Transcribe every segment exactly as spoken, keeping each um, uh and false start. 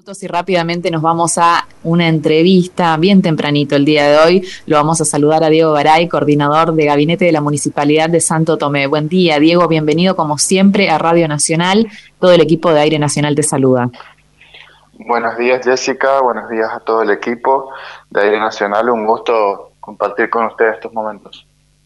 minutos y rápidamente nos vamos a una entrevista bien tempranito el día de hoy. Lo vamos a saludar a Diego Garay, coordinador de Gabinete de la Municipalidad de Santo Tomé. Buen día, Diego, bienvenido como siempre a Radio Nacional. Todo el equipo de Aire Nacional te saluda. Buenos días, Jessica. Buenos días a todo el equipo de Aire Nacional. Un gusto compartir con ustedes estos momentos.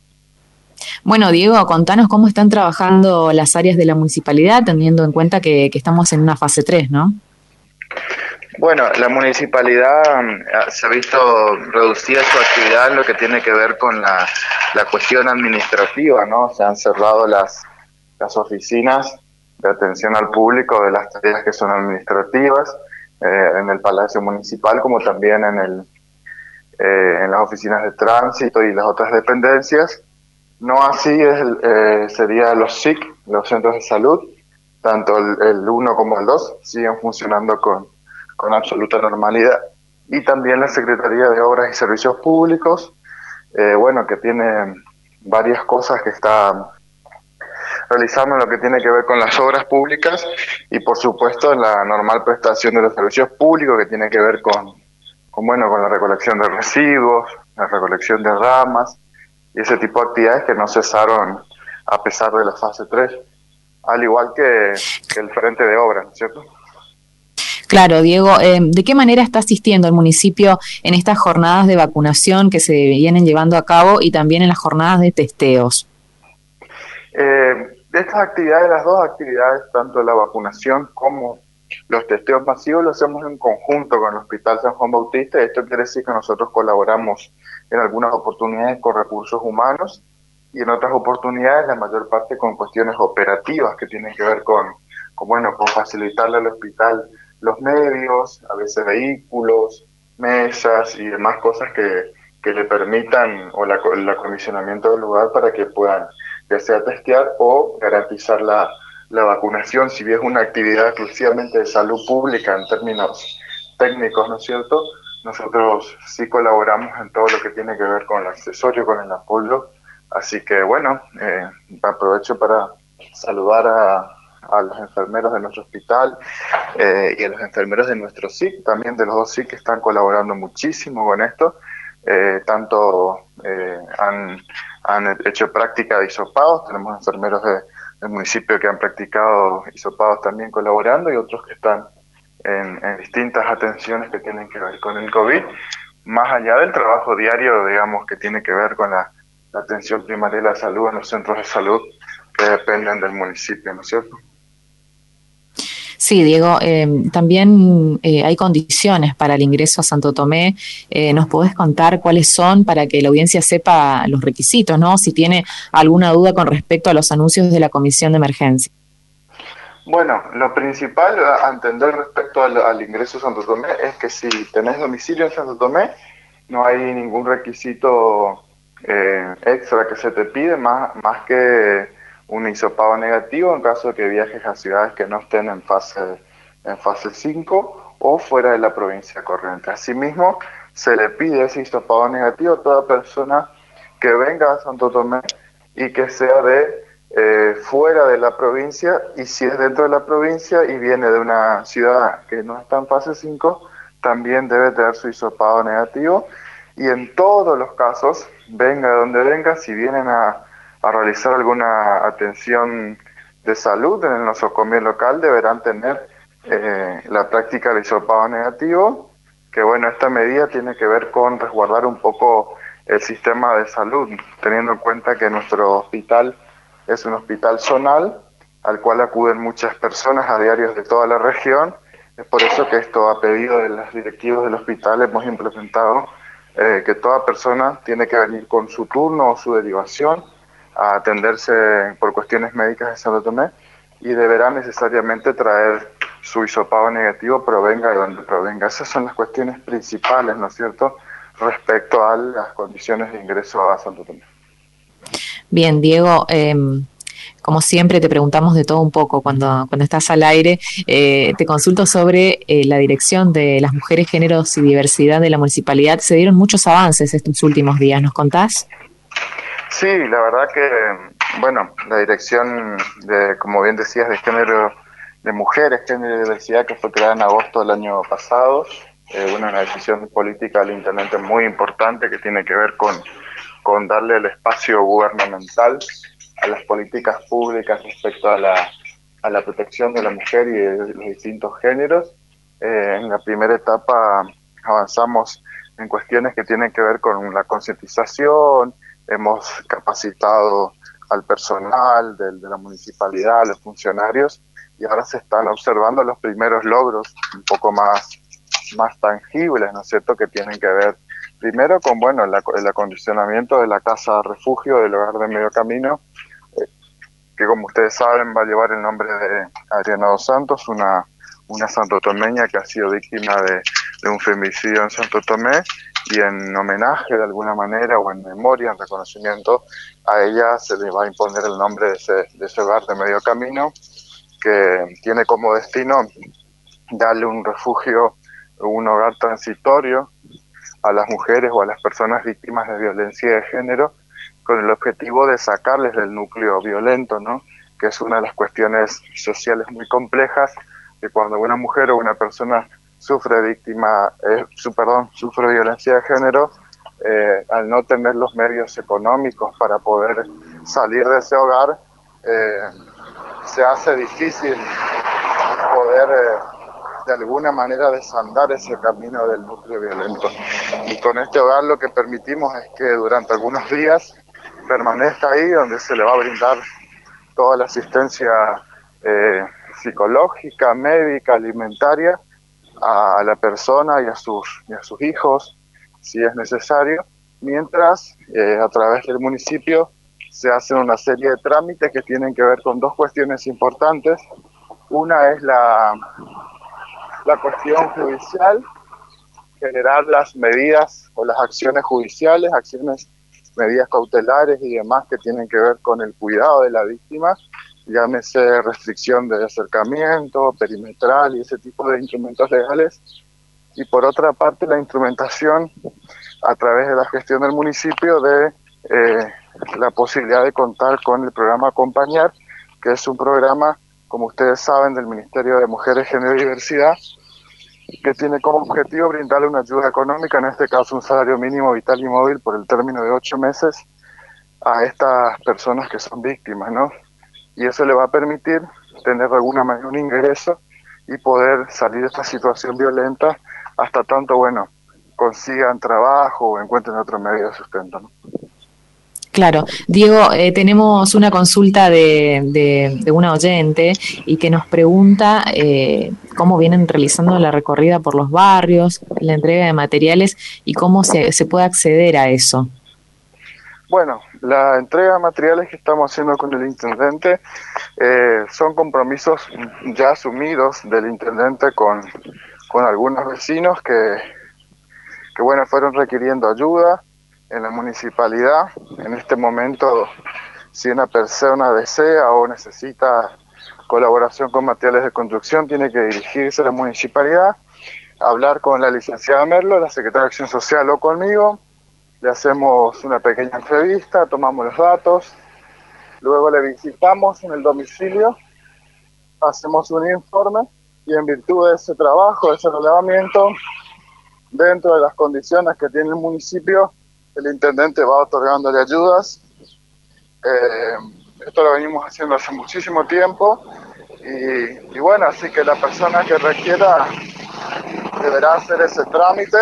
Bueno, Diego, contanos cómo están trabajando las áreas de la municipalidad, teniendo en cuenta que, que estamos en una fase tres, ¿no? Bueno, la municipalidad se ha visto reducida su actividad en lo que tiene que ver con la, la cuestión administrativa, ¿no? Se han cerrado las, las oficinas de atención al público de las tareas que son administrativas eh, en el Palacio Municipal, como también en, el, eh, en las oficinas de tránsito y las otras dependencias. No así es el, eh, sería los S I C, los centros de salud, tanto el, el uno como el dos siguen funcionando con, con absoluta normalidad. Y también la Secretaría de Obras y Servicios Públicos, eh, bueno, que tiene varias cosas que está realizando en lo que tiene que ver con las obras públicas y por supuesto en la normal prestación de los servicios públicos que tiene que ver con, con, bueno, con la recolección de residuos, la recolección de ramas, y ese tipo de actividades que no cesaron a pesar de la fase tres, al igual que, que el frente de obras, ¿no es cierto? Claro, Diego, eh, ¿de qué manera está asistiendo el municipio en estas jornadas de vacunación que se vienen llevando a cabo y también en las jornadas de testeos? Eh, de estas actividades, las dos actividades, tanto la vacunación como los testeos masivos, los hacemos en conjunto con el Hospital San Juan Bautista. Esto quiere decir que nosotros colaboramos en algunas oportunidades con recursos humanos y en otras oportunidades, la mayor parte, con cuestiones operativas que tienen que ver con, con, bueno, con facilitarle al hospital los medios, a veces vehículos, mesas y demás cosas que, que le permitan, o la, el acondicionamiento del lugar para que puedan ya sea testear o garantizar la, la vacunación, si bien es una actividad exclusivamente de salud pública en términos técnicos, ¿no es cierto? Nosotros sí colaboramos en todo lo que tiene que ver con el accesorio, con el apoyo, así que bueno, eh, aprovecho para saludar a, a los enfermeros de nuestro hospital eh, y a los enfermeros de nuestro S I C, también de los dos S I C que están colaborando muchísimo con esto. Eh, tanto eh, han, han hecho práctica de hisopados, tenemos enfermeros de, del municipio que han practicado hisopados también colaborando y otros que están en, en distintas atenciones que tienen que ver con el COVID, más allá del trabajo diario, digamos, que tiene que ver con la, la atención primaria de la salud en los centros de salud que dependen del municipio, ¿no es cierto? Sí, Diego, eh, también eh, hay condiciones para el ingreso a Santo Tomé. Eh, ¿Nos podés contar cuáles son para que la audiencia sepa los requisitos, ¿no? Si tiene alguna duda con respecto a los anuncios de la Comisión de Emergencia. Bueno, lo principal a entender respecto al, al ingreso a Santo Tomé es que si tenés domicilio en Santo Tomé, no hay ningún requisito eh, extra que se te pide, más, más que un hisopado negativo en caso de que viajes a ciudades que no estén en fase en fase cinco o fuera de la provincia corriente. Asimismo, se le pide ese hisopado negativo a toda persona que venga a Santo Tomé y que sea de eh, fuera de la provincia, y si es dentro de la provincia y viene de una ciudad que no está en fase cinco, también debe tener su hisopado negativo. Y en todos los casos, venga de donde venga, si vienen a a realizar alguna atención de salud en el nosocomio local, deberán tener eh, la práctica del hisopado negativo, que bueno, esta medida tiene que ver con resguardar un poco el sistema de salud, teniendo en cuenta que nuestro hospital es un hospital zonal, al cual acuden muchas personas a diario de toda la región. Es por eso que esto, a pedido de los directivos del hospital, hemos implementado eh, que toda persona tiene que venir con su turno o su derivación a atenderse por cuestiones médicas de Santo Tomé y deberá necesariamente traer su hisopado negativo, provenga de donde provenga. Esas son las cuestiones principales, ¿no es cierto?, respecto a las condiciones de ingreso a Santo Tomé. Bien, Diego, eh, como siempre te preguntamos de todo un poco cuando, cuando estás al aire. Eh, te consulto sobre eh, la dirección de las mujeres, géneros y diversidad de la municipalidad. Se dieron muchos avances estos últimos días, ¿nos contás? Sí, la verdad que, bueno, la dirección de, como bien decías, de género de Mujeres, Género y Diversidad, que fue creada en agosto del año pasado. Eh, bueno, una decisión política del intendente muy importante que tiene que ver con, con darle el espacio gubernamental a las políticas públicas respecto a la, a la protección de la mujer y de los distintos géneros. Eh, en la primera etapa avanzamos en cuestiones que tienen que ver con la concientización, hemos capacitado al personal de, de la municipalidad, a los funcionarios, y ahora se están observando los primeros logros un poco más, más tangibles, ¿no es cierto?, que tienen que ver primero con, bueno, la, el acondicionamiento de la casa refugio del hogar de Medio Camino, eh, que como ustedes saben va a llevar el nombre de Adriana dos Santos, una, una santotomeña que ha sido víctima de, de un femicidio en Santo Tomé, y en homenaje de alguna manera o en memoria, en reconocimiento a ella, se le va a imponer el nombre de ese, de ese hogar de Medio Camino, que tiene como destino darle un refugio, un hogar transitorio a las mujeres o a las personas víctimas de violencia de género, con el objetivo de sacarles del núcleo violento, ¿no?, que es una de las cuestiones sociales muy complejas, que cuando una mujer o una persona sufre víctima, eh, su, perdón, sufre violencia de género, eh, al no tener los medios económicos para poder salir de ese hogar, eh, se hace difícil poder eh, de alguna manera desandar ese camino del núcleo violento. Y con este hogar lo que permitimos es que durante algunos días permanezca ahí, donde se le va a brindar toda la asistencia eh, psicológica, médica, alimentaria a la persona y a sus, y a sus hijos, si es necesario, mientras eh, a través del municipio se hacen una serie de trámites que tienen que ver con dos cuestiones importantes. Una es la, la cuestión judicial, generar las medidas o las acciones judiciales, acciones, medidas cautelares y demás que tienen que ver con el cuidado de la víctima, llámese restricción de acercamiento, perimetral y ese tipo de instrumentos legales. Y por otra parte, la instrumentación a través de la gestión del municipio de eh, la posibilidad de contar con el programa Acompañar, que es un programa, como ustedes saben, del Ministerio de Mujeres, Género y Diversidad, que tiene como objetivo brindarle una ayuda económica, en este caso un salario mínimo vital y móvil por el término de ocho meses a estas personas que son víctimas, ¿no? Y eso le va a permitir tener de alguna manera un ingreso y poder salir de esta situación violenta hasta tanto, bueno, consigan trabajo o encuentren otro medio de sustento, ¿no? Claro. Diego, eh, tenemos una consulta de, de, de una oyente y que nos pregunta eh, cómo vienen realizando la recorrida por los barrios, la entrega de materiales y cómo se, se puede acceder a eso. Bueno, la entrega de materiales que estamos haciendo con el intendente eh, son compromisos ya asumidos del intendente con, con algunos vecinos que, que bueno, fueron requiriendo ayuda en la municipalidad. En este momento, si una persona desea o necesita colaboración con materiales de construcción, tiene que dirigirse a la municipalidad, hablar con la licenciada Merlo, la secretaria de Acción Social o conmigo. Le hacemos una pequeña entrevista, tomamos los datos, luego le visitamos en el domicilio, hacemos un informe y en virtud de ese trabajo, de ese relevamiento, dentro de las condiciones que tiene el municipio, el intendente va otorgándole ayudas. Eh, esto lo venimos haciendo hace muchísimo tiempo y, y bueno, así que la persona que requiera deberá hacer ese trámite.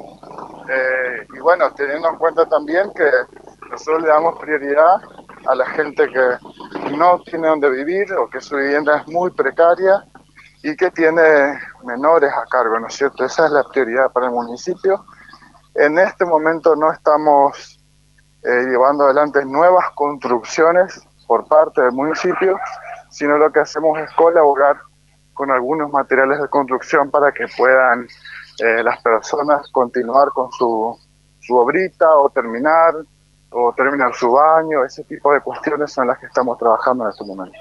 Eh, y bueno, teniendo en cuenta también que nosotros le damos prioridad a la gente que no tiene donde vivir o que su vivienda es muy precaria y que tiene menores a cargo, ¿no es cierto? Esa es la prioridad para el municipio. En este momento no estamos eh, llevando adelante nuevas construcciones por parte del municipio, sino lo que hacemos es colaborar con algunos materiales de construcción para que puedan Eh, las personas continuar con su, su obrita o terminar o terminar su baño. Ese tipo de cuestiones son las que estamos trabajando en este momento.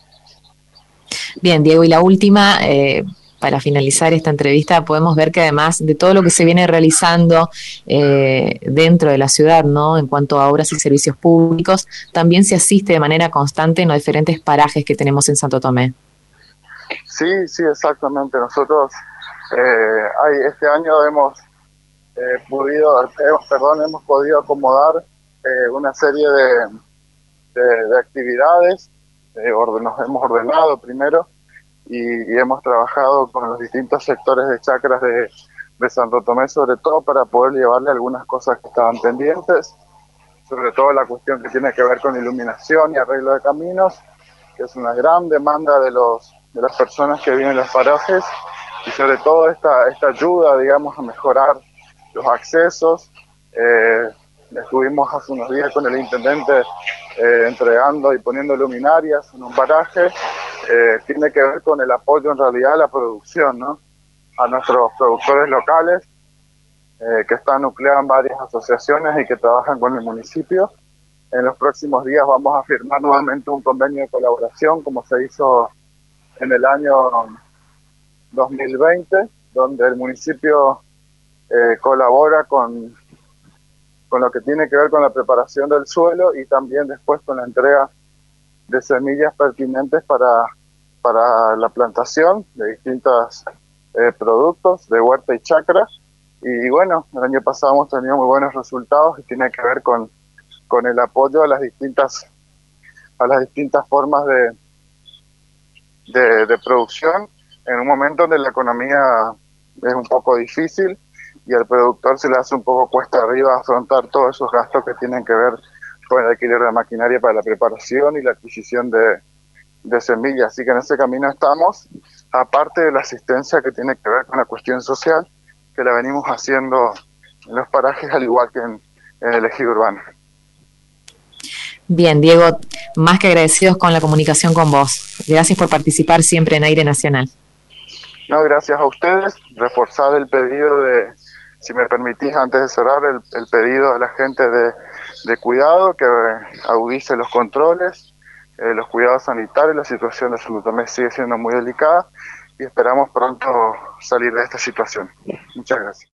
Bien, Diego, y la última, eh, para finalizar esta entrevista, podemos ver que además de todo lo que se viene realizando eh, dentro de la ciudad, ¿no?, en cuanto a obras y servicios públicos, también se asiste de manera constante en los diferentes parajes que tenemos en Santo Tomé. Sí, sí, exactamente. Nosotros eh, hay, este año hemos eh, podido, hemos, perdón, hemos podido acomodar eh, una serie de, de, de actividades. Eh, orden, nos hemos ordenado primero y, y hemos trabajado con los distintos sectores de chacras de, de Santo Tomé, sobre todo para poder llevarle algunas cosas que estaban pendientes, sobre todo la cuestión que tiene que ver con iluminación y arreglo de caminos, que es una gran demanda de, los, de las personas que viven en los parajes, y sobre todo esta, esta ayuda, digamos, a mejorar los accesos. Eh, estuvimos hace unos días con el intendente eh, entregando y poniendo luminarias en un paraje. Eh, tiene que ver con el apoyo en realidad a la producción, ¿no? A nuestros productores locales, eh, que están nucleados en varias asociaciones y que trabajan con el municipio. En los próximos días vamos a firmar nuevamente un convenio de colaboración, como se hizo en el año dos mil veinte, donde el municipio eh, colabora con, con lo que tiene que ver con la preparación del suelo y también después con la entrega de semillas pertinentes para, para la plantación de distintos eh, productos de huerta y chacra. Y bueno, el año pasado hemos tenido muy buenos resultados y tiene que ver con, con el apoyo a las distintas, a las distintas formas de, de, de producción en un momento donde la economía es un poco difícil y al productor se le hace un poco cuesta arriba afrontar todos esos gastos que tienen que ver con el alquiler de maquinaria para la preparación y la adquisición de, de semillas. Así que en ese camino estamos, aparte de la asistencia que tiene que ver con la cuestión social, que la venimos haciendo en los parajes al igual que en, en el ejido urbano. Bien, Diego, más que agradecidos con la comunicación con vos. Gracias por participar siempre en Aire Nacional. No, gracias a ustedes. Reforzar el pedido de, si me permitís, antes de cerrar, el, el pedido a la gente de, de cuidado, que agudice los controles, eh, los cuidados sanitarios. La situación de Santo Tomé sigue siendo muy delicada y esperamos pronto salir de esta situación. Muchas gracias.